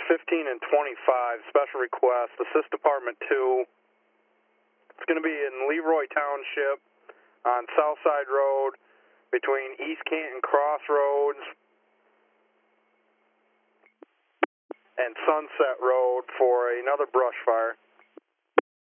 15 and 25, special request, Assist Department 2. It's going to be in Leroy Township on Southside Road between East Canton Crossroads and Sunset Road for another brush fire.